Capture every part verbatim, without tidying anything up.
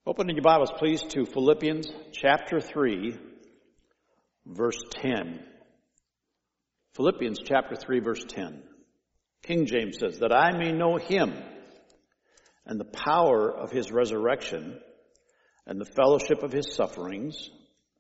Open in your Bibles, please, to Philippians chapter three, verse ten. Philippians chapter three, verse ten. King James says, that I may know him and the power of his resurrection and the fellowship of his sufferings,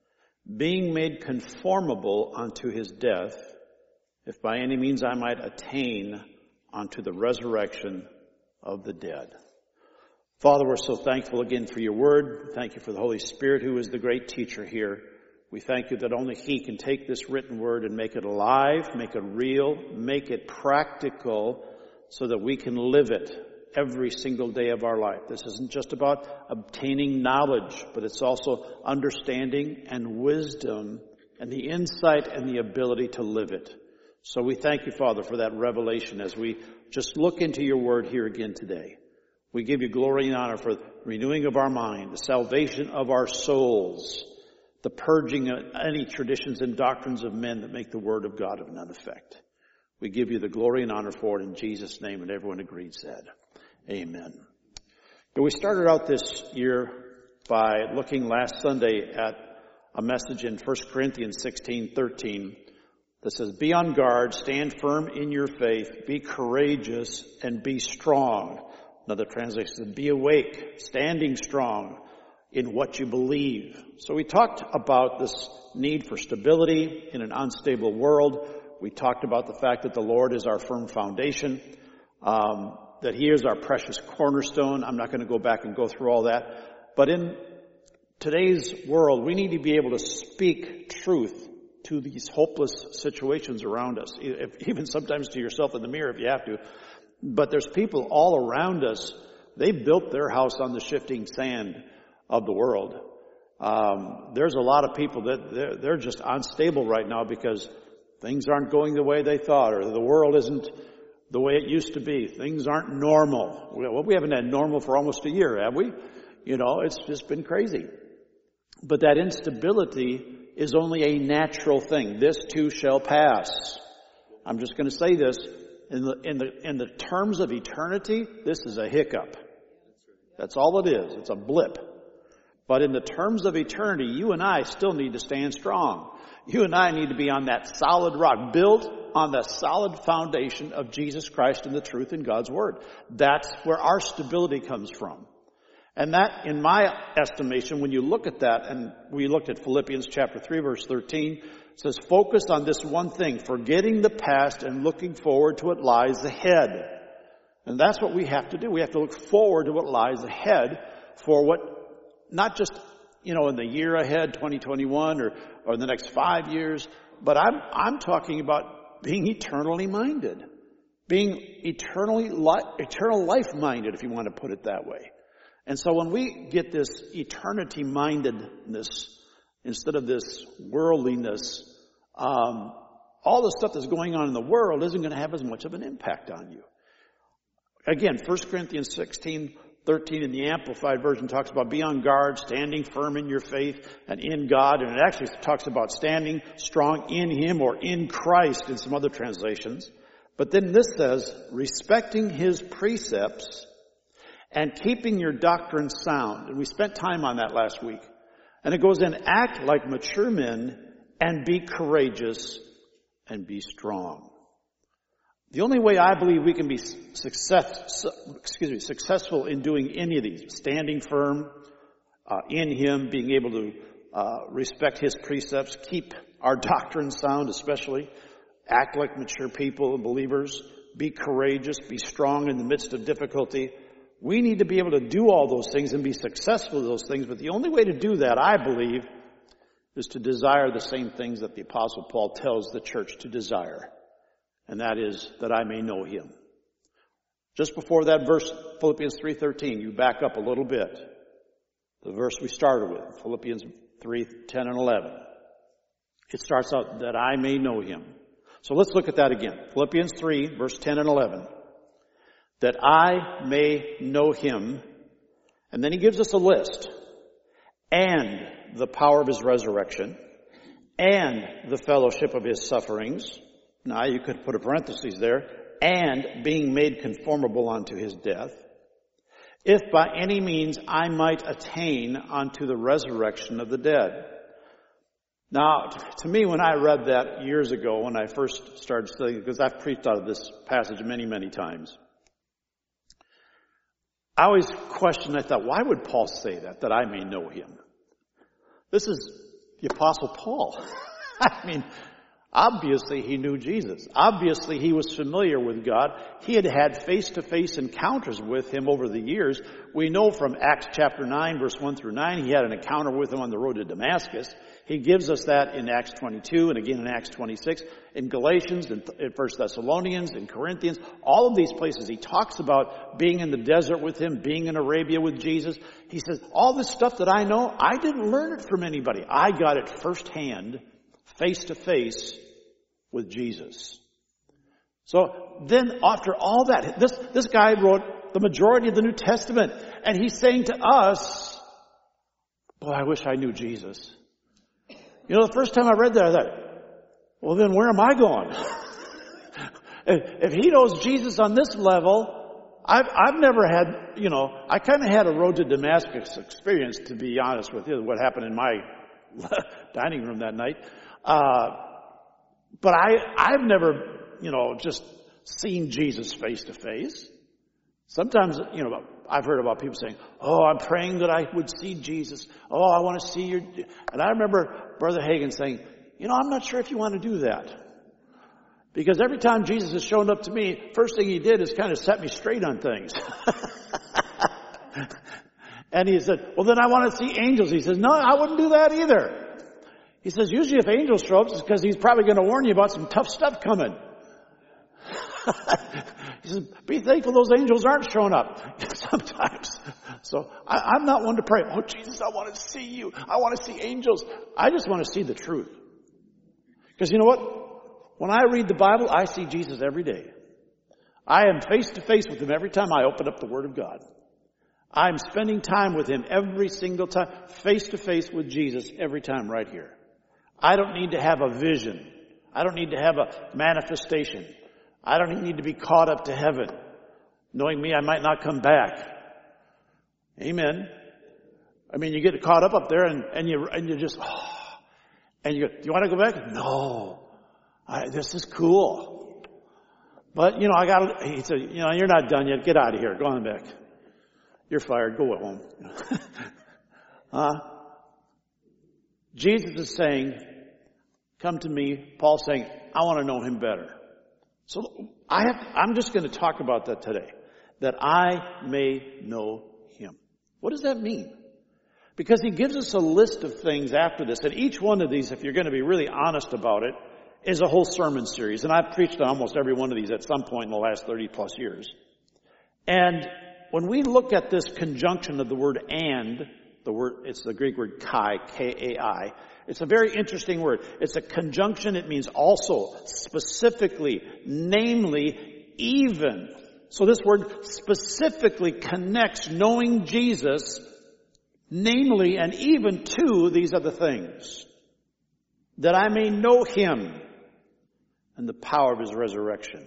being made conformable unto his death, if by any means I might attain unto the resurrection of the dead. Father, we're so thankful again for your word. Thank you for the Holy Spirit, who is the great teacher here. We thank you that only he can take this written word and make it alive, make it real, make it practical, so that we can live it every single day of our life. This isn't just about obtaining knowledge, but it's also understanding and wisdom and the insight and the ability to live it. So we thank you, Father, for that revelation as we just look into your word here again today. We give you glory and honor for the renewing of our mind, the salvation of our souls, the purging of any traditions and doctrines of men that make the word of God of none effect. We give you the glory and honor for it in Jesus' name, and everyone agreed said, amen. And we started out this year by looking last Sunday at a message in First Corinthians sixteen thirteen that says, be on guard, stand firm in your faith, be courageous, and be strong. Another translation says, be awake, standing strong in what you believe. So we talked about this need for stability in an unstable world. We talked about the fact that the Lord is our firm foundation, um, that he is our precious cornerstone. I'm not going to go back and go through all that. But in today's world, we need to be able to speak truth to these hopeless situations around us, even sometimes to yourself in the mirror if you have to. But there's people all around us. They built their house on the shifting sand of the world. Um, there's a lot of people that they're, they're just unstable right now because things aren't going the way they thought, or the world isn't the way it used to be. Things aren't normal. Well, we haven't had normal for almost a year, have we? You know, it's just been crazy. But that instability is only a natural thing. This too shall pass. I'm just going to say this. In the, in the, in the terms of eternity, this is a hiccup. That's all it is. It's a blip. But in the terms of eternity, you and I still need to stand strong. You and I need to be on that solid rock, built on the solid foundation of Jesus Christ and the truth in God's Word. That's where our stability comes from. And that, in my estimation, when you look at that, and we looked at Philippians chapter three, verse thirteen, it says, focus on this one thing, forgetting the past and looking forward to what lies ahead. And that's what we have to do. We have to look forward to what lies ahead for what, not just, you know, in the year ahead, twenty twenty-one, or, or the next five years, but I'm, I'm talking about being eternally minded. Being eternally, li- eternal life minded, if you want to put it that way. And so when we get this eternity mindedness, instead of this worldliness, um, all the stuff that's going on in the world isn't going to have as much of an impact on you. Again, First Corinthians sixteen thirteen in the Amplified Version talks about be on guard, standing firm in your faith and in God. And it actually talks about standing strong in him or in Christ in some other translations. But then this says, respecting his precepts and keeping your doctrine sound. And we spent time on that last week. And it goes in, act like mature men and be courageous and be strong. The only way I believe we can be success, excuse me, successful in doing any of these, standing firm uh, in him, being able to uh, respect his precepts, keep our doctrine sound especially, act like mature people and believers, be courageous, be strong in the midst of difficulty. We need to be able to do all those things and be successful in those things. But the only way to do that, I believe, is to desire the same things that the Apostle Paul tells the church to desire. And that is that I may know him. Just before that verse, Philippians three thirteen, you back up a little bit. The verse we started with, Philippians three ten and eleven. It starts out, that I may know him. So let's look at that again. Philippians three, verse ten and eleven. That I may know him. And then he gives us a list. And the power of his resurrection. And the fellowship of his sufferings. Now you could put a parenthesis there. And being made conformable unto his death. if by any means I might attain unto the resurrection of the dead. Now, to me, when I read that years ago, when I first started studying, because I've preached out of this passage many, many times, I always questioned, I thought, why would Paul say that, that I may know him? This is the Apostle Paul. I mean, obviously he knew Jesus. Obviously he was familiar with God. He had had face-to-face encounters with him over the years. We know from Acts chapter nine, verse one through nine, he had an encounter with him on the road to Damascus. He gives us that in Acts twenty-two and again in Acts twenty-six, in Galatians, in First Thessalonians, in Corinthians, all of these places. He talks about being in the desert with him, being in Arabia with Jesus. He says, all this stuff that I know, I didn't learn it from anybody. I got it firsthand, face to face with Jesus. So then after all that, this, this guy wrote the majority of the New Testament, and he's saying to us, boy, I wish I knew Jesus. You know, the first time I read that, I thought, well, then where am I going? If he knows Jesus on this level, I've, I've never had, you know, I kind of had a road to Damascus experience, to be honest with you, what happened in my dining room that night. Uh, but I, I've never, you know, just seen Jesus face to face. Sometimes, you know, I've heard about people saying, oh, I'm praying that I would see Jesus. Oh, I want to see your... And I remember Brother Hagin saying, you know, I'm not sure if you want to do that. Because every time Jesus has shown up to me, first thing he did is kind of set me straight on things. And he said, well, then I want to see angels. He says, no, I wouldn't do that either. He says, usually if angels show up, it's because he's probably going to warn you about some tough stuff coming. He says, be thankful those angels aren't showing up sometimes. So I, I'm not one to pray, oh, Jesus, I want to see you. I want to see angels. I just want to see the truth. Because you know what? When I read the Bible, I see Jesus every day. I am face to face with him every time I open up the Word of God. I'm spending time with him every single time, face to face with Jesus every time right here. I don't need to have a vision. I don't need to have a manifestation. I don't need to be caught up to heaven. Knowing me, I might not come back. Amen. I mean, you get caught up up there and, and you, and you just, oh, and you go, do you want to go back? No. I, this is cool. But, you know, I got, he said, you know, you're not done yet. Get out of here. Go on back. You're fired. Go home. uh, Jesus is saying, come to me. Paul's saying, I want to know him better. So I have, I'm just going to talk about that today. That I may know him. What does that mean? Because he gives us a list of things after this. And each one of these, if you're going to be really honest about it, is a whole sermon series. And I've preached on almost every one of these at some point in the last thirty plus years. And when we look at this conjunction of the word and, the word, it's the Greek word kai, K A I. It's a very interesting word. It's a conjunction. It means also, specifically, namely, even. So this word specifically connects knowing Jesus, namely, and even to these other things. That I may know him and the power of his resurrection.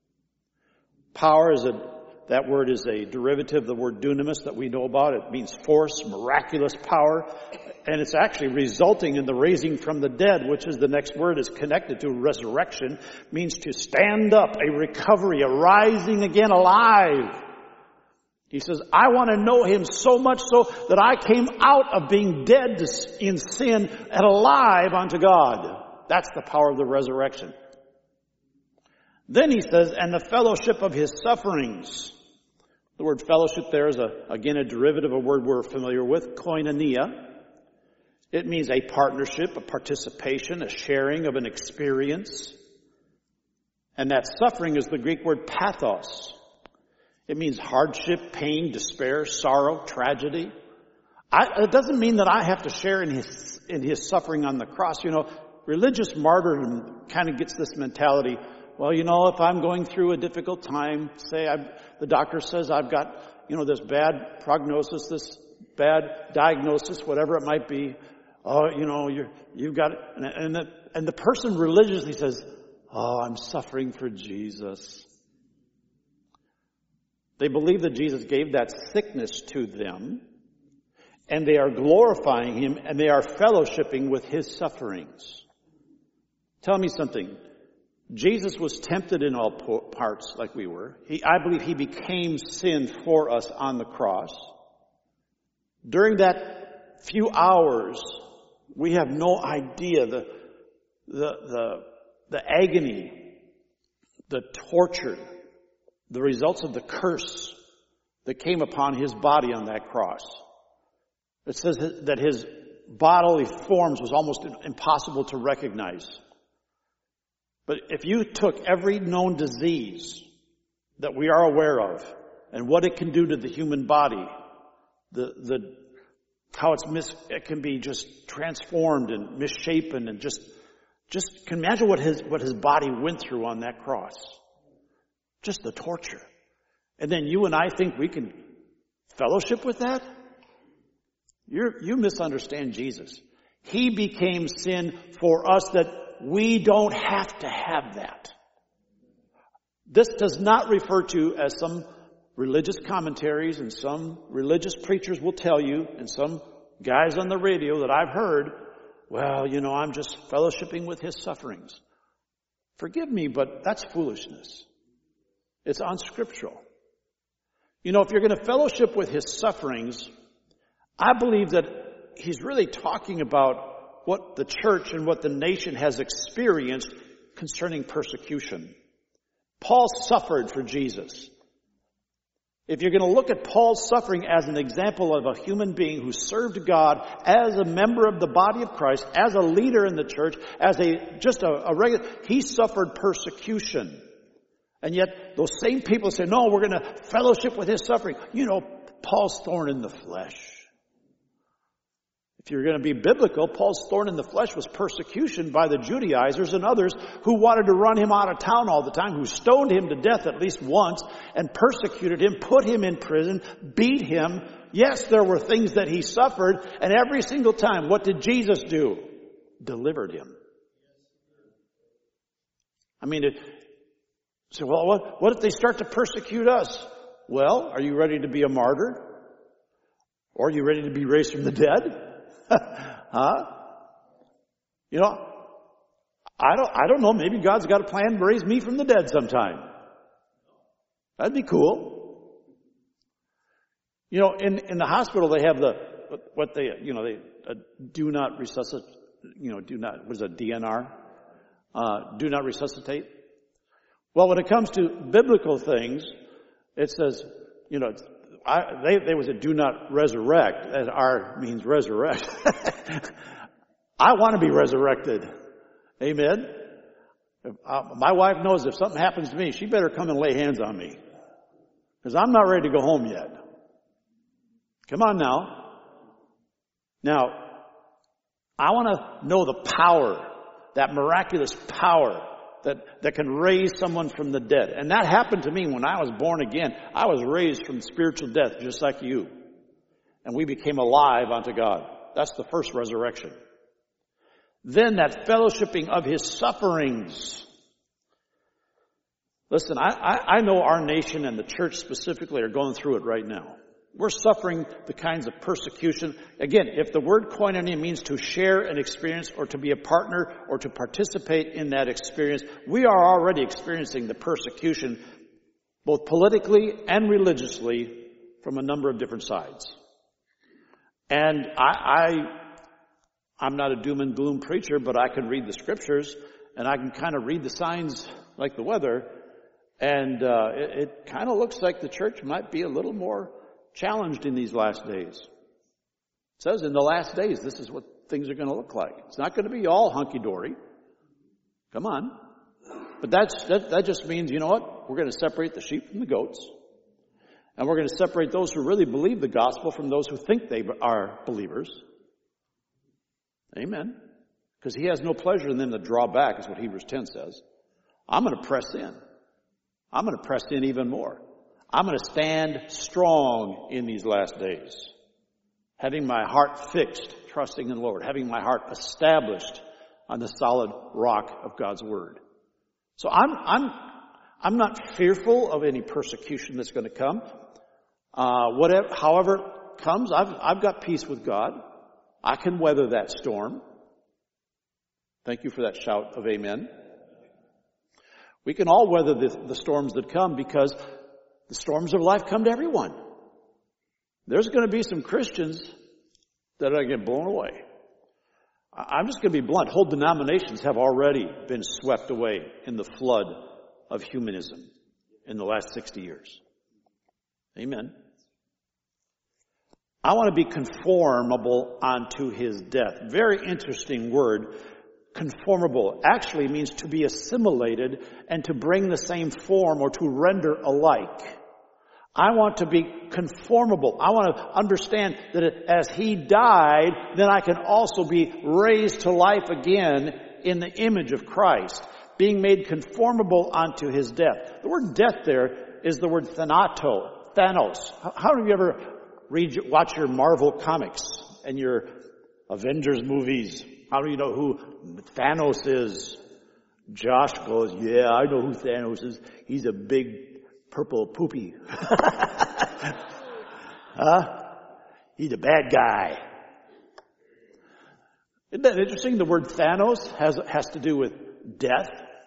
Power is a That word is a derivative of the word dunamis that we know about. It means force, miraculous power. And it's actually resulting in the raising from the dead, which is the next word is connected to resurrection. Means to stand up, a recovery, a rising again alive. He says, I want to know him so much so that I came out of being dead in sin and alive unto God. That's the power of the resurrection. Then he says, and the fellowship of his sufferings. The word fellowship there is, a, again, a derivative of a word we're familiar with, koinonia. It means a partnership, a participation, a sharing of an experience. And that suffering is the Greek word pathos. It means hardship, pain, despair, sorrow, tragedy. I, it doesn't mean that I have to share in his, in his suffering on the cross. You know, religious martyrdom kind of gets this mentality. Well, you know, if I'm going through a difficult time, say I'm, the doctor says I've got, you know, this bad prognosis, this bad diagnosis, whatever it might be. Oh, you know, you're, you've got, and, and, the, and the person religiously says, oh, I'm suffering for Jesus. They believe that Jesus gave that sickness to them, and they are glorifying him, and they are fellowshipping with his sufferings. Tell me something. Jesus was tempted in all parts like we were. He, I believe he became sin for us on the cross. During that few hours, we have no idea the, the, the, the agony, the torture, the results of the curse that came upon his body on that cross. It says that his bodily forms was almost impossible to recognize. But if you took every known disease that we are aware of and what it can do to the human body, the the how it's mis, it can be just transformed and misshapen and just just can imagine what his what his body went through on that cross. Just the torture. And then you and I think we can fellowship with that? You you misunderstand Jesus. He became sin for us that we don't have to have that. This does not refer to, as some religious commentaries and some religious preachers will tell you, and some guys on the radio that I've heard, well, you know, I'm just fellowshipping with his sufferings. Forgive me, but that's foolishness. It's unscriptural. You know, if you're going to fellowship with his sufferings, I believe that he's really talking about what the church and what the nation has experienced concerning persecution. Paul suffered for Jesus. If you're going to look at Paul's suffering as an example of a human being who served God as a member of the body of Christ, as a leader in the church, as a just a, a regular, he suffered persecution. And yet those same people say, no, we're going to fellowship with his suffering. You know, Paul's thorn in the flesh. If you're going to be biblical, Paul's thorn in the flesh was persecution by the Judaizers and others who wanted to run him out of town all the time, who stoned him to death at least once and persecuted him, put him in prison, beat him. Yes, there were things that he suffered, and every single time, what did Jesus do? Delivered him. I mean, it, so well, what, what if they start to persecute us? Well, are you ready to be a martyr? Or are you ready to be raised from the dead? Huh? You know, I don't, I don't know. Maybe God's got a plan to raise me from the dead sometime. That'd be cool. You know, in, in the hospital they have the, what they, you know, they uh, do not resuscitate, you know, do not, what is it, D N R? Uh, do not resuscitate. Well, when it comes to biblical things, it says, you know, it's, I, they, they was a do not resurrect, and R means resurrect. I want to be resurrected. Amen? If, uh, my wife knows if something happens to me, she better come and lay hands on me. Because I'm not ready to go home yet. Come on now. Now, I want to know the power, that miraculous power that, that can raise someone from the dead. And that happened to me when I was born again. I was raised from spiritual death just like you. And we became alive unto God. That's the first resurrection. Then that fellowshipping of his sufferings. Listen, I, I, I know our nation and the church specifically are going through it right now. We're suffering the kinds of persecution. Again, if the word koinonia means to share an experience or to be a partner or to participate in that experience, we are already experiencing the persecution both politically and religiously from a number of different sides. And I, I, I'm not a doom and gloom preacher, but I can read the scriptures and I can kind of read the signs like the weather. And uh, it, it kind of looks like the church might be a little more challenged in these last days. It says in the last days, this is what things are going to look like. It's not going to be all hunky-dory. Come on. But that's, that, that just means, you know what? We're going to separate the sheep from the goats. And we're going to separate those who really believe the gospel from those who think they are believers. Amen. Because he has no pleasure in them to draw back, is what Hebrews ten says. I'm going to press in. I'm going to press in even more. I'm going to stand strong in these last days, having my heart fixed, trusting in the Lord, having my heart established on the solid rock of God's Word. So I'm, I'm, I'm not fearful of any persecution that's going to come. Uh, whatever, however it comes, I've, I've got peace with God. I can weather that storm. Thank you for that shout of amen. We can all weather the, the storms that come because the storms of life come to everyone. There's going to be some Christians that are going to get blown away. I'm just going to be blunt. Whole denominations have already been swept away in the flood of humanism in the last sixty years. Amen. I want to be conformable unto his death. Very interesting word. Conformable actually means to be assimilated and to bring the same form or to render alike. I want to be conformable. I want to understand that as he died, then I can also be raised to life again in the image of Christ, being made conformable unto his death. The word death there is the word thanato, Thanos. How have you ever read, watch your Marvel comics and your Avengers movies? How do you know who Thanos is? Josh goes, yeah, I know who Thanos is. He's a big purple poopy. Huh? He's a bad guy. Isn't that interesting? The word Thanos has has to do with death.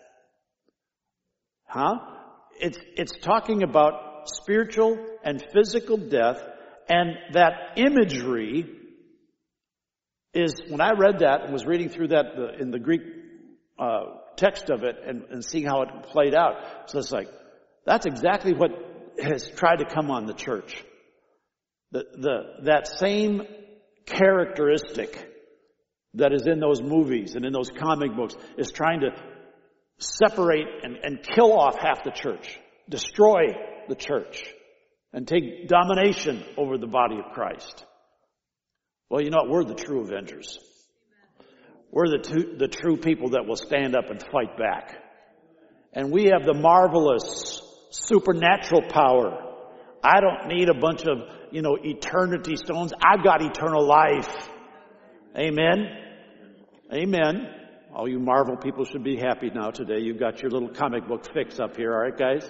Huh? It's it's talking about spiritual and physical death, and that imagery is, when I read that and was reading through that the, in the Greek uh, text of it and, and seeing how it played out, so it's like, that's exactly what has tried to come on the church. The, the, that same characteristic that is in those movies and in those comic books is trying to separate and, and kill off half the church, destroy the church, and take domination over the body of Christ. Well, you know what? We're the true avengers. We're the, two, the true people that will stand up and fight back. And we have the marvelous supernatural power. I don't need a bunch of, you know, eternity stones. I've got eternal life. Amen. Amen. All you Marvel people should be happy now today. You've got your little comic book fix up here. All right, guys?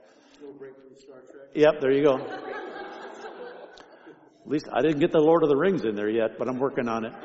Yep, there you go. At least I didn't get the Lord of the Rings in there yet, but I'm working on it.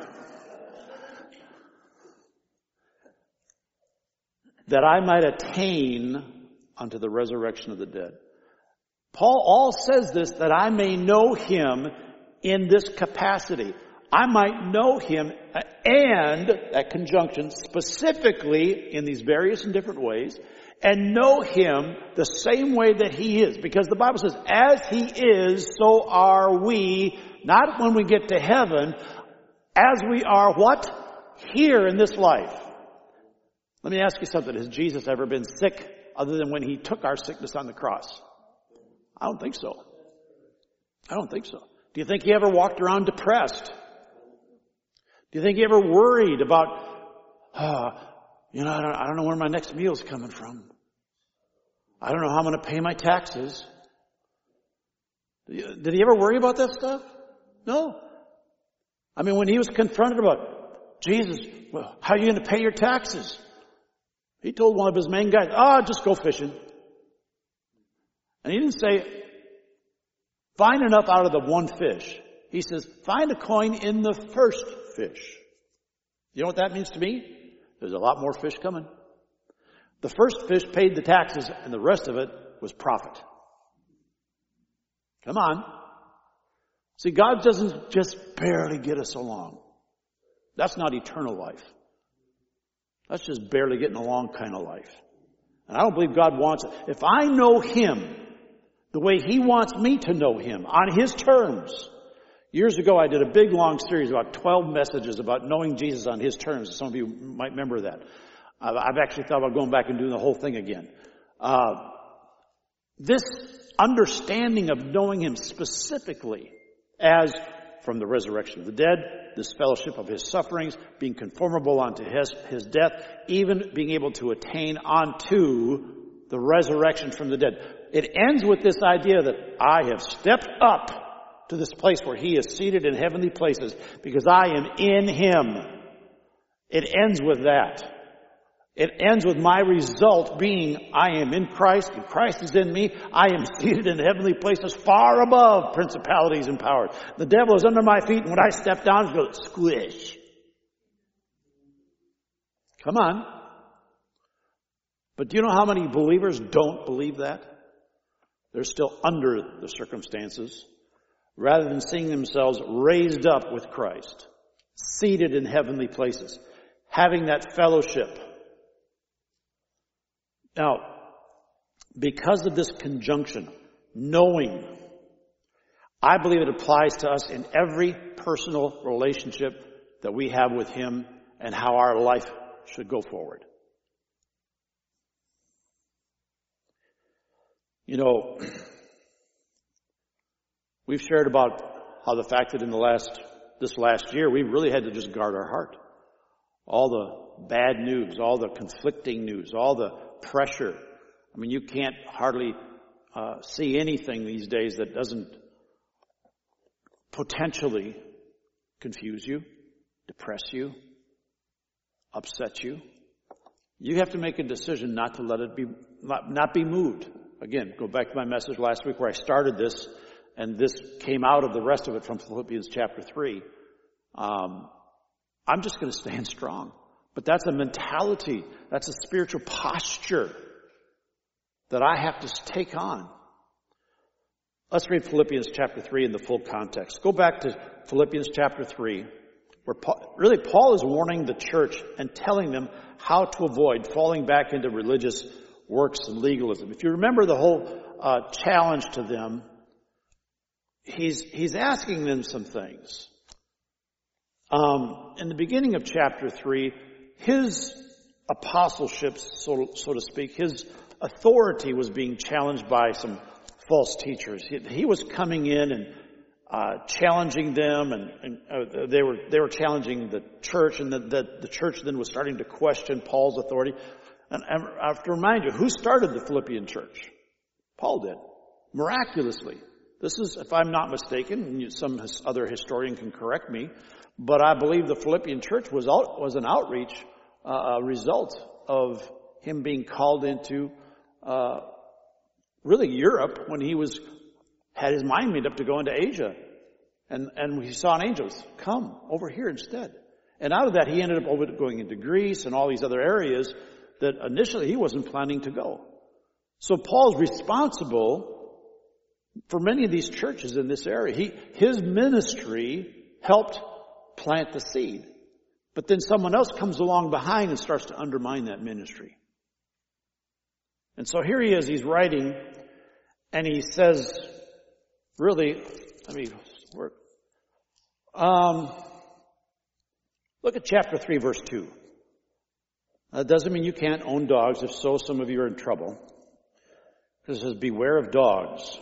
That I might attain unto the resurrection of the dead. Paul all says this, that I may know him in this capacity. I might know him, and, that conjunction, specifically in these various and different ways, and know him the same way that he is. Because the Bible says, as he is, so are we, not when we get to heaven, as we are what? Here in this life. Let me ask you something. Has Jesus ever been sick other than when he took our sickness on the cross? I don't think so. I don't think so. Do you think he ever walked around depressed? Do you think he ever worried about, uh, you know, I don't, I don't know where my next meal's coming from. I don't know how I'm going to pay my taxes. Did he ever worry about that stuff? No. I mean, when he was confronted about, Jesus, well, how are you going to pay your taxes? He told one of his main guys, ah, oh, just go fishing. And he didn't say, find enough out of the one fish. He says, find a coin in the first fish. You know what that means to me? There's a lot more fish coming. The first fish paid the taxes, and the rest of it was profit. Come on. See, God doesn't just barely get us along. That's not eternal life. That's just barely getting along kind of life. And I don't believe God wants it. If I know him the way he wants me to know him, on his terms. Years ago, I did a big, long series, about twelve messages about knowing Jesus on his terms. Some of you might remember that. I've actually thought about going back and doing the whole thing again. Uh, this understanding of knowing him specifically as from the resurrection of the dead, this fellowship of his sufferings, being conformable unto his, his death, even being able to attain unto the resurrection from the dead. It ends with this idea that I have stepped up to this place where he is seated in heavenly places because I am in him. It ends with that. It ends with my result being I am in Christ and Christ is in me. I am seated in heavenly places far above principalities and powers. The devil is under my feet, and when I step down, it goes squish. Come on. But do you know how many believers don't believe that? They're still under the circumstances, rather than seeing themselves raised up with Christ, seated in heavenly places, having that fellowship. Now, because of this conjunction, knowing, I believe it applies to us in every personal relationship that we have with Him and how our life should go forward. You know, we've shared about how the fact that in the last, this last year, we really had to just guard our heart. All the bad news, all the conflicting news, all the pressure. I mean, you can't hardly uh, see anything these days that doesn't potentially confuse you, depress you, upset you. You have to make a decision not to let it be, not, not be moved. Again, go back to my message last week where I started this, and this came out of the rest of it from Philippians chapter three. Um, I'm just going to stand strong. But that's a mentality. That's a spiritual posture that I have to take on. Let's read Philippians chapter three in the full context. Go back to Philippians chapter three, where Paul, really Paul is warning the church and telling them how to avoid falling back into religious works and legalism. If you remember the whole uh, challenge to them, he's he's asking them some things. Um, in the beginning of chapter three, his apostleship, so, so to speak, his authority was being challenged by some false teachers. He, he was coming in and uh, challenging them, and, and uh, they were they were challenging the church, and the, the, the church then was starting to question Paul's authority. And, and I have to remind you, who started the Philippian church? Paul did, miraculously. This is, if I'm not mistaken, and some other historian can correct me, but I believe the Philippian church was out, was an outreach, uh, a result of him being called into uh, really Europe when he was had his mind made up to go into Asia, and and he saw an angel, come over here instead. And out of that, he ended up over going into Greece and all these other areas that initially he wasn't planning to go. So Paul's responsible for many of these churches in this area. He his ministry helped plant the seed. But then someone else comes along behind and starts to undermine that ministry. And so here he is, he's writing, and he says, really, let me work. Um, look at chapter three, verse two. That doesn't mean you can't own dogs. If so, some of you are in trouble. Because it says, beware of dogs.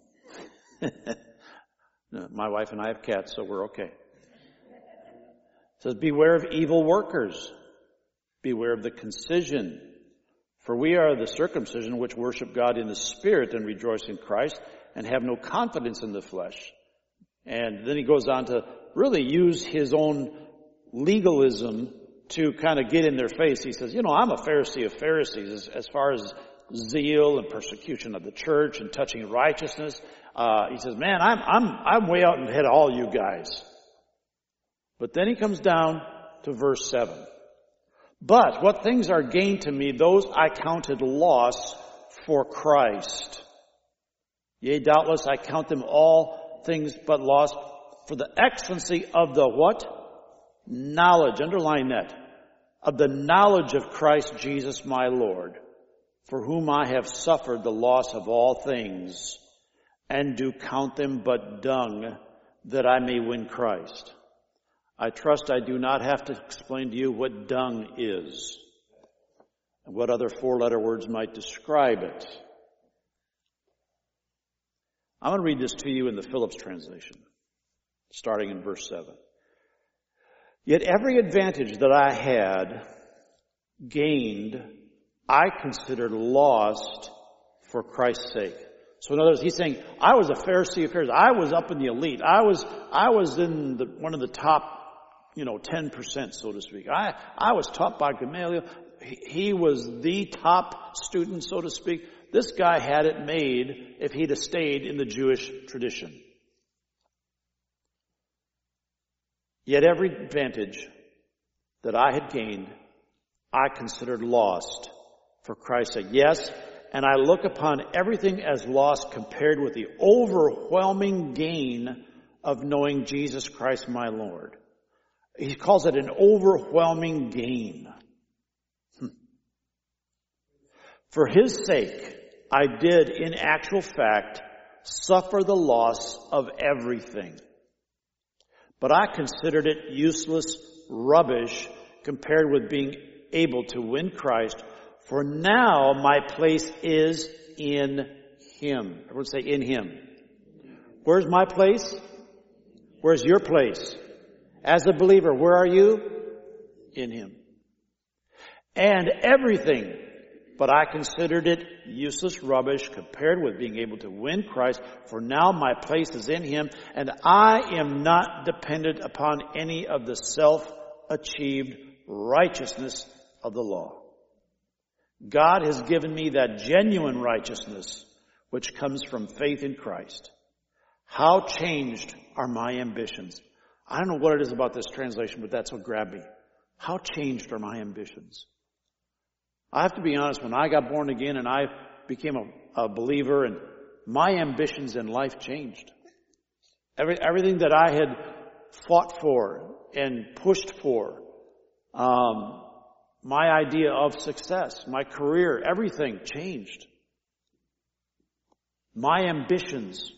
My wife and I have cats, so we're okay. It says, beware of evil workers. Beware of the concision. For we are the circumcision which worship God in the Spirit and rejoice in Christ and have no confidence in the flesh. And then he goes on to really use his own legalism to kind of get in their face. He says, you know, I'm a Pharisee of Pharisees as, as far as zeal and persecution of the church and touching righteousness. Uh, he says, man, I'm, I'm, I'm way out ahead of all you guys. But then he comes down to verse seven. But what things are gained to me, those I counted loss for Christ. Yea, doubtless I count them all things but loss for the excellency of the what? Knowledge. Underline that. Of the knowledge of Christ Jesus my Lord, for whom I have suffered the loss of all things, and do count them but dung, that I may win Christ. I trust I do not have to explain to you what dung is and what other four-letter words might describe it. I'm going to read this to you in the Phillips translation, starting in verse seven. Yet every advantage that I had gained, I considered lost for Christ's sake. So in other words, he's saying, I was a Pharisee of Pharisees. I was up in the elite. I was, I was in the, one of the top, you know, ten percent, so to speak. I, I was taught by Gamaliel. he was the top student, so to speak. This guy had it made if he'd have stayed in the Jewish tradition. Yet every advantage that I had gained, I considered lost for Christ's sake. Yes, and I look upon everything as lost compared with the overwhelming gain of knowing Jesus Christ my Lord. He calls it an overwhelming gain. Hmm. For his sake, I did in actual fact suffer the loss of everything. But I considered it useless rubbish compared with being able to win Christ. For now my place is in Him. Everyone say in Him. Where's my place? Where's your place? As a believer, where are you? In Him. And everything, but I considered it useless rubbish compared with being able to win Christ. For now my place is in Him, and I am not dependent upon any of the self-achieved righteousness of the law. God has given me that genuine righteousness which comes from faith in Christ. How changed are my ambitions? I don't know what it is about this translation, but that's what grabbed me. How changed are my ambitions? I have to be honest, when I got born again and I became a, a believer, and my ambitions in life changed. Every, everything that I had fought for and pushed for, um, my idea of success, my career, everything changed. My ambitions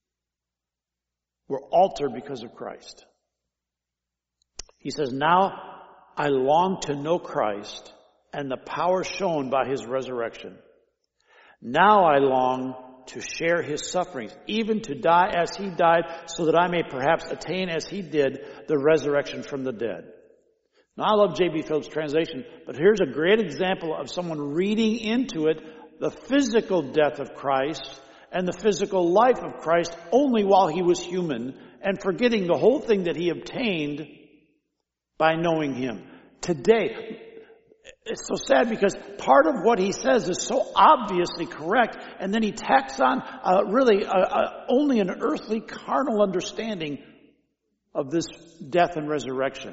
were altered because of Christ. He says, now I long to know Christ and the power shown by His resurrection. Now I long to share His sufferings, even to die as He died, so that I may perhaps attain as He did the resurrection from the dead. Now I love J B Phillips' translation, but here's a great example of someone reading into it the physical death of Christ and the physical life of Christ only while He was human, and forgetting the whole thing that He obtained by knowing Him. Today, it's so sad because part of what he says is so obviously correct, and then he tacks on uh, really uh, uh, only an earthly, carnal understanding of this death and resurrection.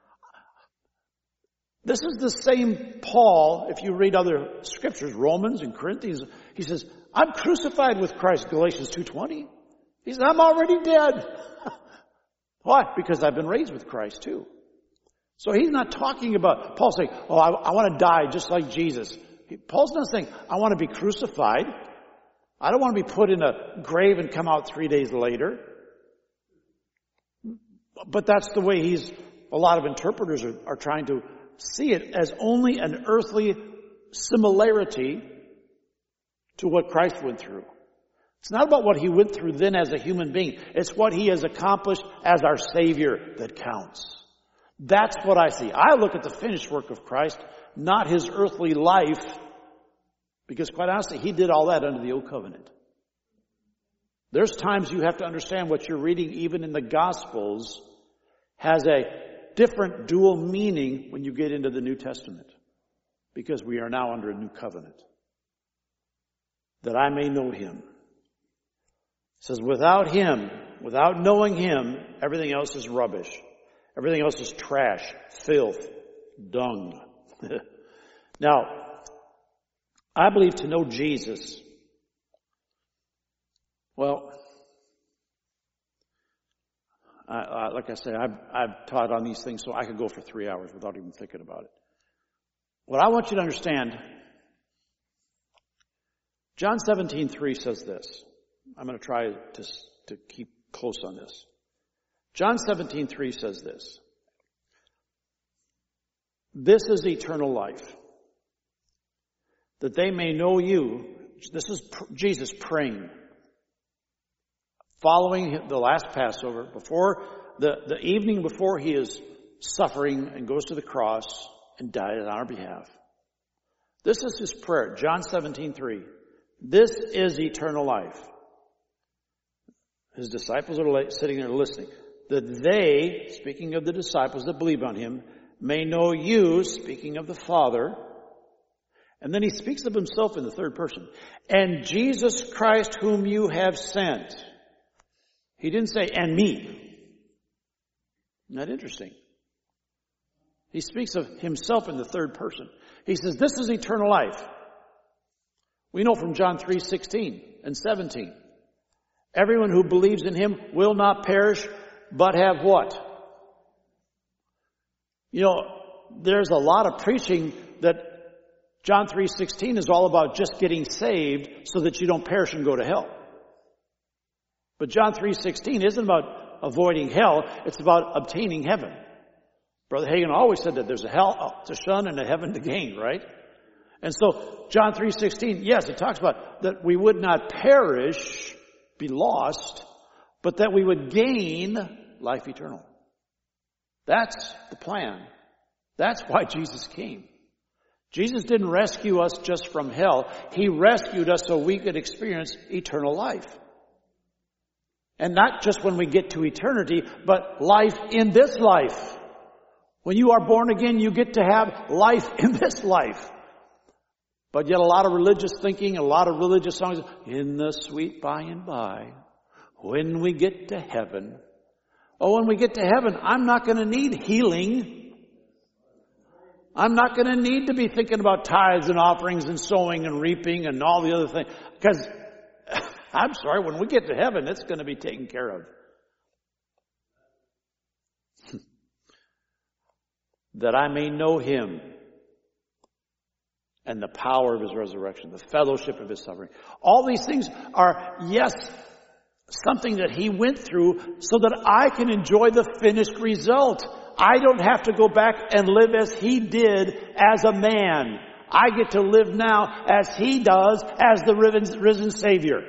This is the same Paul, if you read other scriptures, Romans and Corinthians, he says, I'm crucified with Christ, Galatians two twenty. He says, I'm already dead. Why? Because I've been raised with Christ too. So he's not talking about, Paul saying, oh, I, I want to die just like Jesus. He, Paul's not saying, I want to be crucified. I don't want to be put in a grave and come out three days later. But that's the way he's, a lot of interpreters are, are trying to see it as only an earthly similarity to what Christ went through. It's not about what He went through then as a human being. It's what He has accomplished as our Savior that counts. That's what I see. I look at the finished work of Christ, not His earthly life, because quite honestly, He did all that under the Old Covenant. There's times you have to understand what you're reading, even in the Gospels, has a different dual meaning when you get into the New Testament, because we are now under a new covenant. That I may know Him. It says, without Him, without knowing Him, everything else is rubbish. Everything else is trash, filth, dung. Now, I believe to know Jesus, well, I, I, like I say, I've, I've taught on these things so I could go for three hours without even thinking about it. What I want you to understand, John seventeen three says this. I'm going to try to, to keep close on this. John seventeen three says this. This is eternal life, that they may know you. This is Jesus praying, following the last Passover, before the, the evening before He is suffering and goes to the cross and died on our behalf. This is His prayer, John seventeen three. This is eternal life. His disciples are sitting there listening. That they, speaking of the disciples that believe on Him, may know you, speaking of the Father, And then he speaks of himself in the third person. And Jesus Christ whom you have sent. He didn't say, and me. Isn't that interesting? He speaks of himself in the third person. He says, this is eternal life. We know from John three sixteen and seventeen. Everyone who believes in him will not perish, but have what? You know, there's a lot of preaching that John three sixteen is all about just getting saved so that you don't perish and go to hell. But John three sixteen isn't about avoiding hell, it's about obtaining heaven. Brother Hagin always said that there's a hell to shun and a heaven to gain, right? And so John three sixteen, yes, it talks about that we would not perish, be lost, but that we would gain life eternal. That's the plan. That's why Jesus came. Jesus didn't rescue us just from hell. He rescued us so we could experience eternal life. And not just when we get to eternity, but life in this life. When you are born again, you get to have life in this life. But yet a lot of religious thinking, a lot of religious songs, in the sweet by and by, when we get to heaven. Oh, when we get to heaven, I'm not going to need healing. I'm not going to need to be thinking about tithes and offerings and sowing and reaping and all the other things. Because, I'm sorry, when we get to heaven, it's going to be taken care of. That I may know him and the power of his resurrection, the fellowship of his suffering. All these things are, yes, something that he went through so that I can enjoy the finished result. I don't have to go back and live as he did as a man. I get to live now as he does as the risen Savior.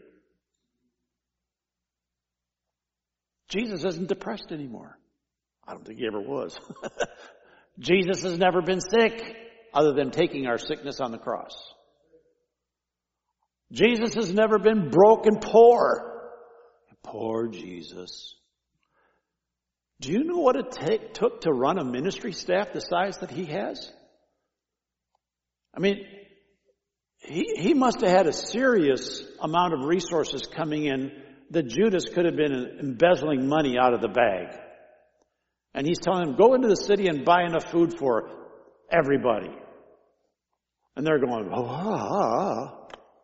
Jesus isn't depressed anymore. I don't think he ever was. Jesus has never been sick other than taking our sickness on the cross. Jesus has never been broke and poor. Poor Jesus. Do you know what it t- took to run a ministry staff the size that he has? I mean, he, he must have had a serious amount of resources coming in that Judas could have been embezzling money out of the bag. And he's telling them, go into the city and buy enough food for everybody. And they're going, oh, ah, ah.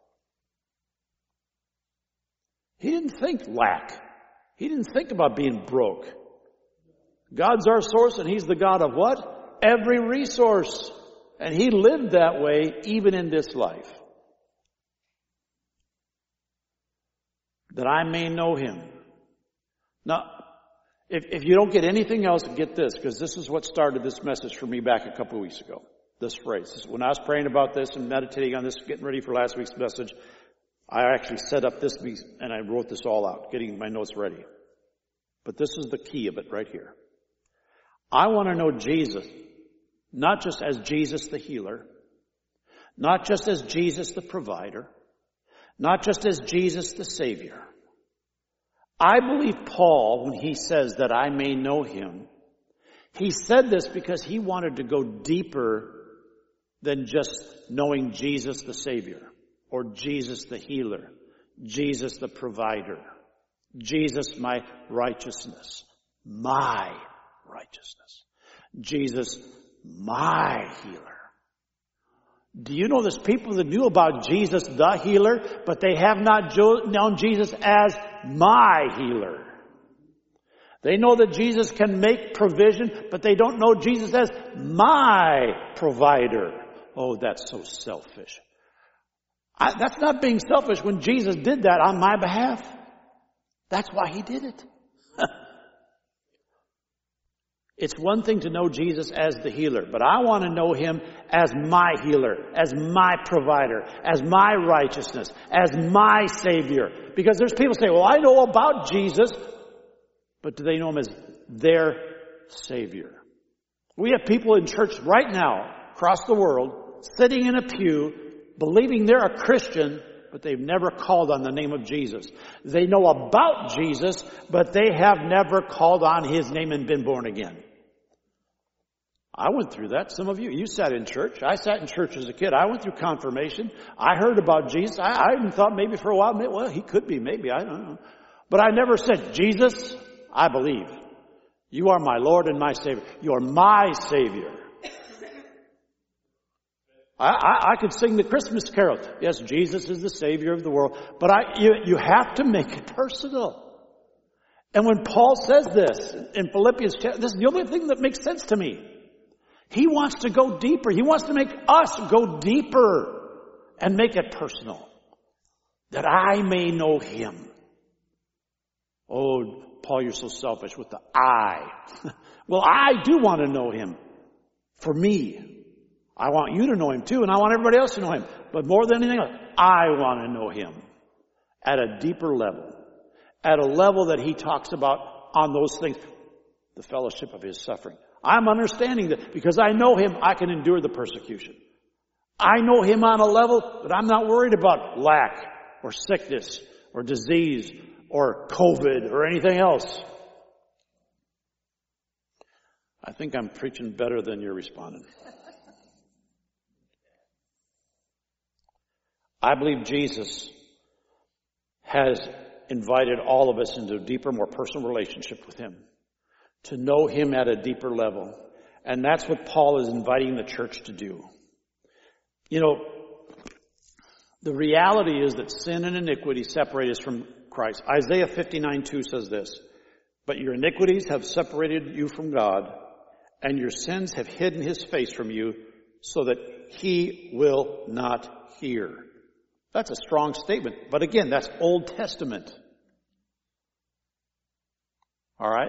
He didn't think lack. He didn't think about being broke. God's our source, and he's the God of what? Every resource. And he lived that way even in this life. That I may know him. Now, if, if you don't get anything else, get this, because this is what started this message for me back a couple of weeks ago. This phrase. When I was praying about this and meditating on this, getting ready for last week's message, I actually set up this and I wrote this all out, getting my notes ready. But this is the key of it right here. I want to know Jesus, not just as Jesus the healer, not just as Jesus the provider, not just as Jesus the Savior. I believe Paul, when he says that I may know him, he said this because he wanted to go deeper than just knowing Jesus the Savior, or Jesus the healer, Jesus the provider, Jesus my righteousness, my righteousness, Jesus my healer. Do you know there's people that knew about Jesus the healer, but they have not jo- known Jesus as my healer? They know that Jesus can make provision, but they don't know Jesus as my provider. Oh, that's so selfish. I, that's not being selfish when Jesus did that on my behalf. That's why he did it. It's one thing to know Jesus as the healer, but I want to know him as my healer, as my provider, as my righteousness, as my Savior. Because there's people say, well, I know about Jesus, but do they know him as their Savior? We have people in church right now, across the world, sitting in a pew, believing they're a Christian, but they've never called on the name of Jesus. They know about Jesus, but they have never called on his name and been born again. I went through that. Some of you, you sat in church. I sat in church as a kid. I went through confirmation. I heard about Jesus. I, I even thought maybe for a while, maybe, well, he could be, maybe, I don't know. But I never said, Jesus, I believe. You are my Lord and my Savior. You are my Savior. I, I, I could sing the Christmas carol. Yes, Jesus is the Savior of the world. But I, you, you have to make it personal. And when Paul says this in Philippians, this is the only thing that makes sense to me. He wants to go deeper. He wants to make us go deeper and make it personal. That I may know Him. Oh, Paul, you're so selfish with the I. Well, I do want to know Him. For me. I want you to know Him too, and I want everybody else to know Him. But more than anything else, I want to know Him at a deeper level. At a level that He talks about on those things. The fellowship of His suffering. I'm understanding that because I know Him, I can endure the persecution. I know Him on a level that I'm not worried about lack or sickness or disease or COVID or anything else. I think I'm preaching better than you're responding. I believe Jesus has invited all of us into a deeper, more personal relationship with Him. To know Him at a deeper level. And that's what Paul is inviting the church to do. You know, the reality is that sin and iniquity separate us from Christ. Isaiah fifty-nine two says this, but your iniquities have separated you from God, and your sins have hidden His face from you, so that He will not hear. That's a strong statement. But again, that's Old Testament. All right?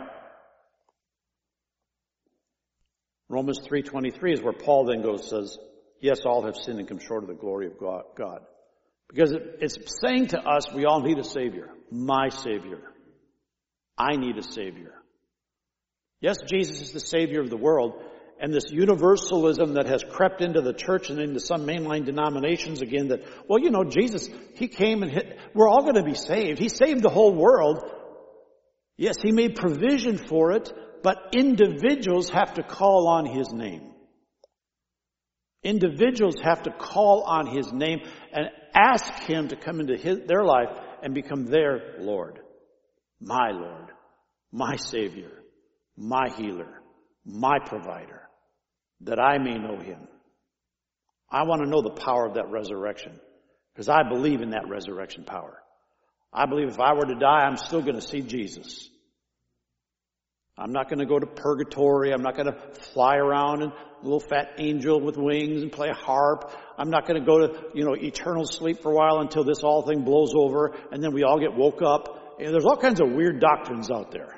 Romans three twenty-three is where Paul then goes, says, yes, all have sinned and come short of the glory of God. Because it's saying to us, we all need a Savior. My Savior. I need a Savior. Yes, Jesus is the Savior of the world. And this universalism that has crept into the church and into some mainline denominations again that, well, you know, Jesus, He came and hit, we're all going to be saved. He saved the whole world. Yes, He made provision for it, but individuals have to call on His name. Individuals have to call on His name and ask Him to come into his, their life and become their Lord. My Lord, my Savior, my healer, my provider, that I may know Him. I want to know the power of that resurrection because I believe in that resurrection power. I believe if I were to die, I'm still going to see Jesus. I'm not going to go to purgatory. I'm not going to fly around in a little fat angel with wings and play a harp. I'm not going to go to, you know, eternal sleep for a while until this all thing blows over and then we all get woke up. And there's all kinds of weird doctrines out there.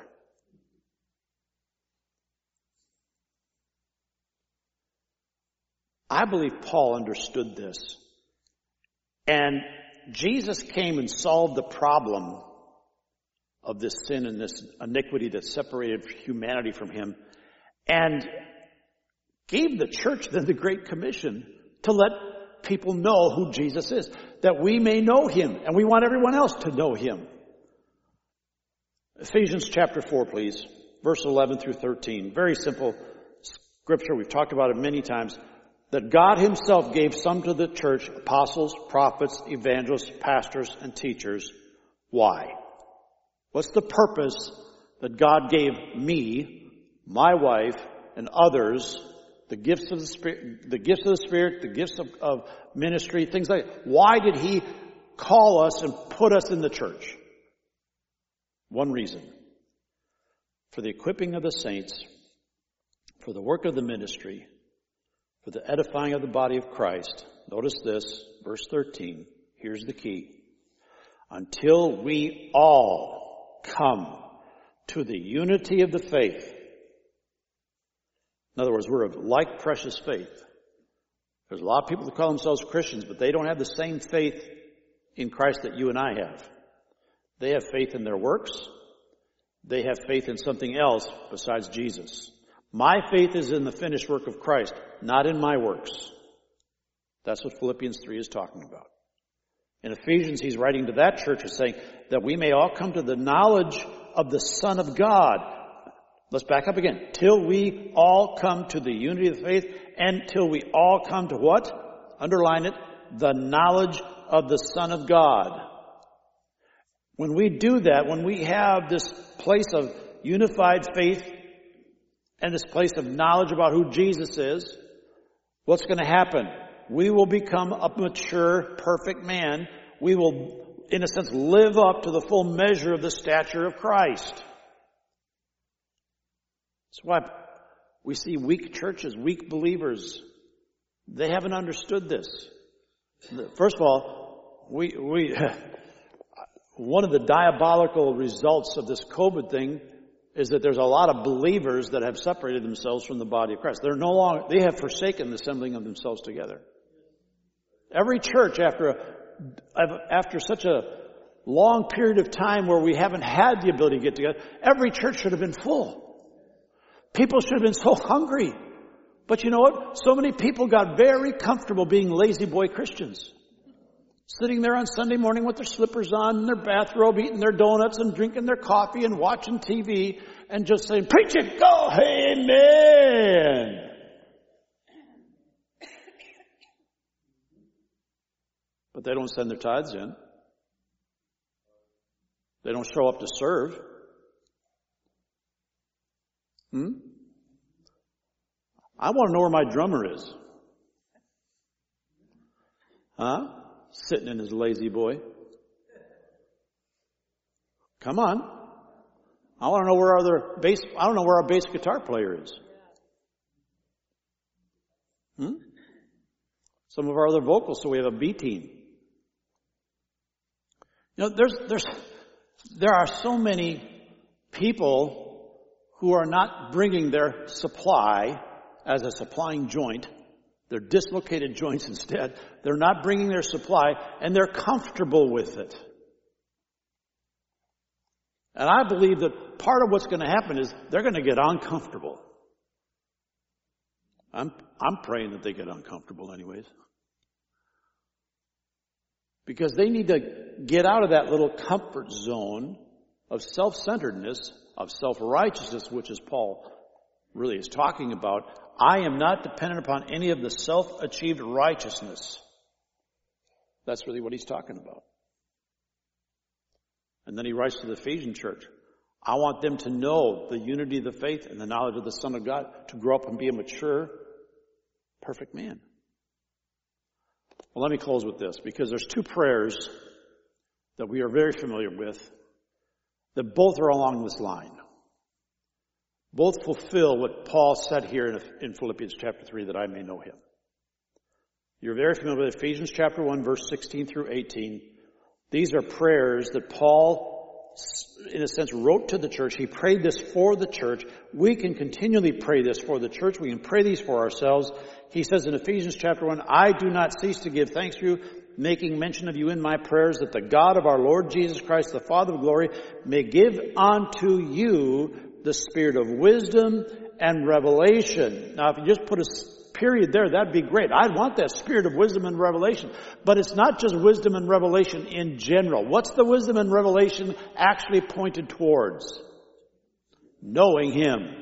I believe Paul understood this. And Jesus came and solved the problem of this sin and this iniquity that separated humanity from Him, and gave the church then the Great Commission to let people know who Jesus is, that we may know Him, and we want everyone else to know Him. Ephesians chapter four, please, verse eleven through thirteen. Very simple scripture. We've talked about it many times. That God Himself gave some to the church, apostles, prophets, evangelists, pastors, and teachers. Why? What's the purpose that God gave me, my wife, and others, the gifts of the Spirit, the gifts of the Spirit, the gifts of, of ministry, things like that? Why did He call us and put us in the church? One reason. For the equipping of the saints, for the work of the ministry, for the edifying of the body of Christ. Notice this, verse thirteen. Here's the key. Until we all come to the unity of the faith. In other words, we're of like precious faith. There's a lot of people that call themselves Christians, but they don't have the same faith in Christ that you and I have. They have faith in their works. They have faith in something else besides Jesus. My faith is in the finished work of Christ, not in my works. That's what Philippians three is talking about. In Ephesians, he's writing to that church and saying that we may all come to the knowledge of the Son of God. Let's back up again. Till we all come to the unity of the faith, and till we all come to what? Underline it. The knowledge of the Son of God. When we do that, when we have this place of unified faith and this place of knowledge about who Jesus is, what's going to happen? We will become a mature, perfect man. We will, in a sense, live up to the full measure of the stature of Christ. That's why we see weak churches, weak believers. They haven't understood this. First of all, we, we, one of the diabolical results of this COVID thing is that there's a lot of believers that have separated themselves from the body of Christ. They're no longer, they have forsaken the assembling of themselves together. Every church, after a, after such a long period of time where we haven't had the ability to get together, every church should have been full. People should have been so hungry. But you know what? So many people got very comfortable being lazy boy Christians. Sitting there on Sunday morning with their slippers on and their bathrobe, eating their donuts and drinking their coffee and watching T V and just saying, preach it, go, amen. But they don't send their tithes in. They don't show up to serve. Hmm? I want to know where my drummer is. Huh? Sitting in his lazy boy. Come on. I want to know where other bass, I don't know where our bass guitar player is. Hmm? Some of our other vocals, so we have a B team. You know, there's, there's, there are so many people who are not bringing their supply as a supplying joint. They're dislocated joints instead. They're not bringing their supply, and they're comfortable with it. And I believe that part of what's going to happen is they're going to get uncomfortable. I'm, I'm praying that they get uncomfortable anyways. Because they need to get out of that little comfort zone of self-centeredness, of self-righteousness, which is Paul really is talking about. I am not dependent upon any of the self-achieved righteousness. That's really what he's talking about. And then he writes to the Ephesian church, I want them to know the unity of the faith and the knowledge of the Son of God, to grow up and be a mature, perfect man. Well, let me close with this, because there's two prayers that we are very familiar with that both are along this line. Both fulfill what Paul said here in, in Philippians chapter three, that I may know him. You're very familiar with Ephesians chapter one, verse sixteen through eighteen. These are prayers that Paul, in a sense, wrote to the church. He prayed this for the church. We can continually pray this for the church. We can pray these for ourselves. He says in Ephesians chapter one, I do not cease to give thanks for you, making mention of you in my prayers, that the God of our Lord Jesus Christ, the Father of glory, may give unto you the spirit of wisdom and revelation. Now, if you just put a period there, that'd be great. I'd want that spirit of wisdom and revelation. But it's not just wisdom and revelation in general. What's the wisdom and revelation actually pointed towards? Knowing him.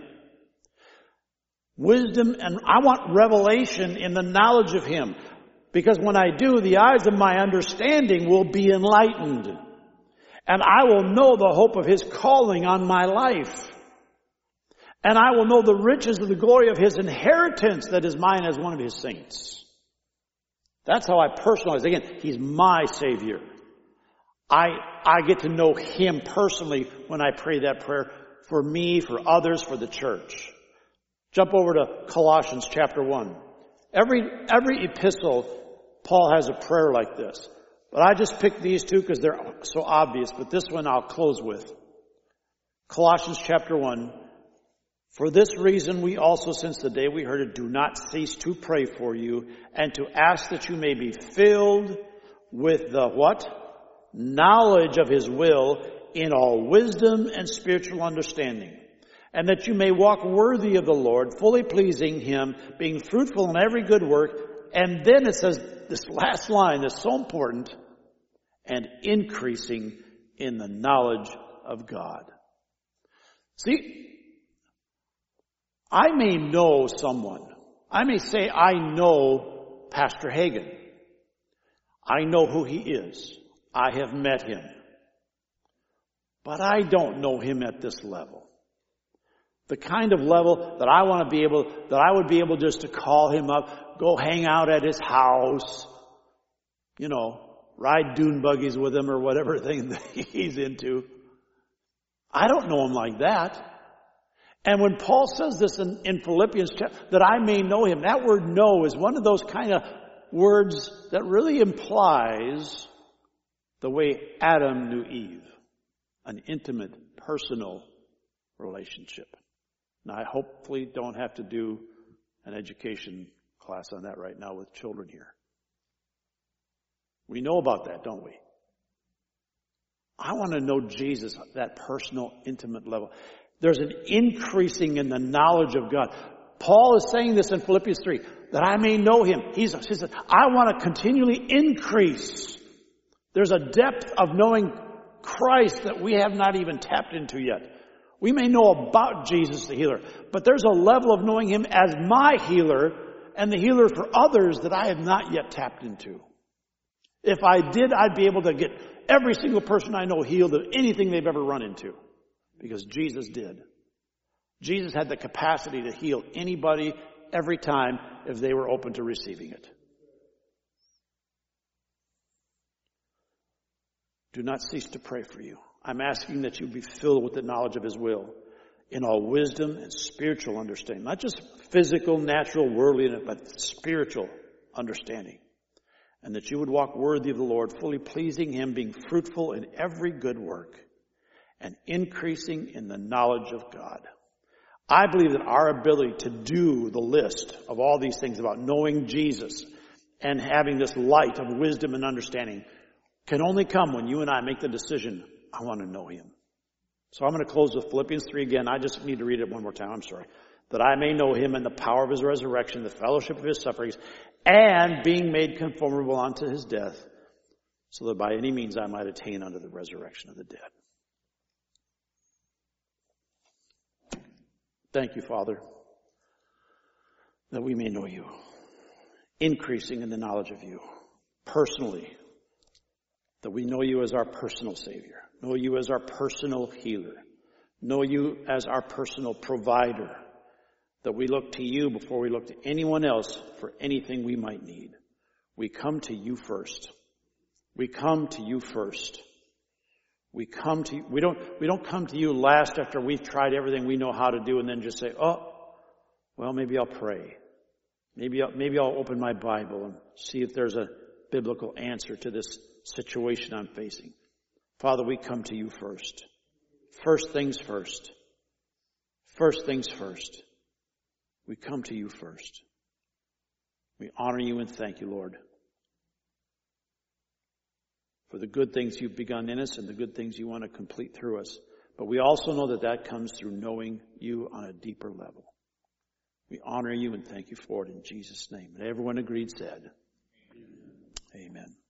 Wisdom, and I want revelation in the knowledge of him. Because when I do, the eyes of my understanding will be enlightened. And I will know the hope of his calling on my life. And I will know the riches of the glory of his inheritance that is mine as one of his saints. That's how I personalize. Again, he's my Savior. I, I get to know him personally when I pray that prayer for me, for others, for the church. Jump over to Colossians chapter one. Every, every epistle, Paul has a prayer like this. But I just picked these two because they're so obvious. But this one I'll close with. Colossians chapter one. For this reason we also, since the day we heard it, do not cease to pray for you and to ask that you may be filled with the what? Knowledge of his will in all wisdom and spiritual understanding. And that you may walk worthy of the Lord, fully pleasing him, being fruitful in every good work. And then it says, this last line is so important, and increasing in the knowledge of God. See, I may know someone. I may say I know Pastor Hagin. I know who he is. I have met him. But I don't know him at this level. The kind of level that I want to be able, that I would be able just to call him up, go hang out at his house, you know, ride dune buggies with him or whatever thing that he's into. I don't know him like that. And when Paul says this in, in Philippians, that I may know him, that word know is one of those kind of words that really implies the way Adam knew Eve. An intimate, personal relationship. Now, I hopefully don't have to do an education class on that right now with children here. We know about that, don't we? I want to know Jesus at that personal, intimate level. There's an increasing in the knowledge of God. Paul is saying this in Philippians three, that I may know him. He's, he says, I want to continually increase. There's a depth of knowing Christ that we have not even tapped into yet. We may know about Jesus the healer, but there's a level of knowing him as my healer and the healer for others that I have not yet tapped into. If I did, I'd be able to get every single person I know healed of anything they've ever run into. Because Jesus did. Jesus had the capacity to heal anybody every time if they were open to receiving it. Do not cease to pray for you. I'm asking that you be filled with the knowledge of his will in all wisdom and spiritual understanding. Not just physical, natural, worldly, but spiritual understanding. And that you would walk worthy of the Lord, fully pleasing him, being fruitful in every good work and increasing in the knowledge of God. I believe that our ability to do the list of all these things about knowing Jesus and having this light of wisdom and understanding can only come when you and I make the decision, I want to know him. So I'm going to close with Philippians three again. I just need to read it one more time. I'm sorry. That I may know him and the power of his resurrection, the fellowship of his sufferings, and being made conformable unto his death, so that by any means I might attain unto the resurrection of the dead. Thank you, Father, that we may know you, increasing in the knowledge of you, personally, that we know you as our personal Savior, know you as our personal healer, know you as our personal provider, that we look to you before we look to anyone else for anything we might need. We come to you first. We come to you first. We come to you. We don't, we don't come to you last after we've tried everything we know how to do and then just say, oh, well, maybe I'll pray. Maybe I'll, maybe I'll open my Bible and see if there's a biblical answer to this situation I'm facing. Father, we come to you first. First things first. First things first. We come to you first. We honor you and thank you, Lord, for the good things you've begun in us and the good things you want to complete through us. But we also know that that comes through knowing you on a deeper level. We honor you and thank you for it in Jesus' name. And everyone agreed said, Amen. Amen.